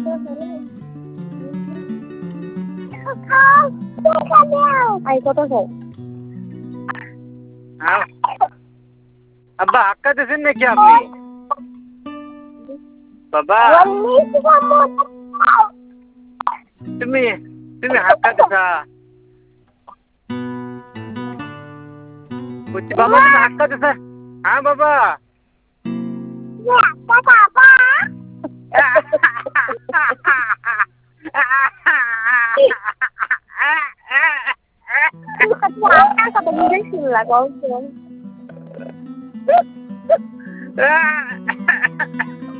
Ay, kota ko. আব্বা হাক্কা দিয়েছেন নাকি আপনি? বাবা তুমি তুমি হাক্কা দিছা? বলছি বাবা তুমি হাক্কা দিছা? হ্যাঁ বাবা। Kata dia sila kau.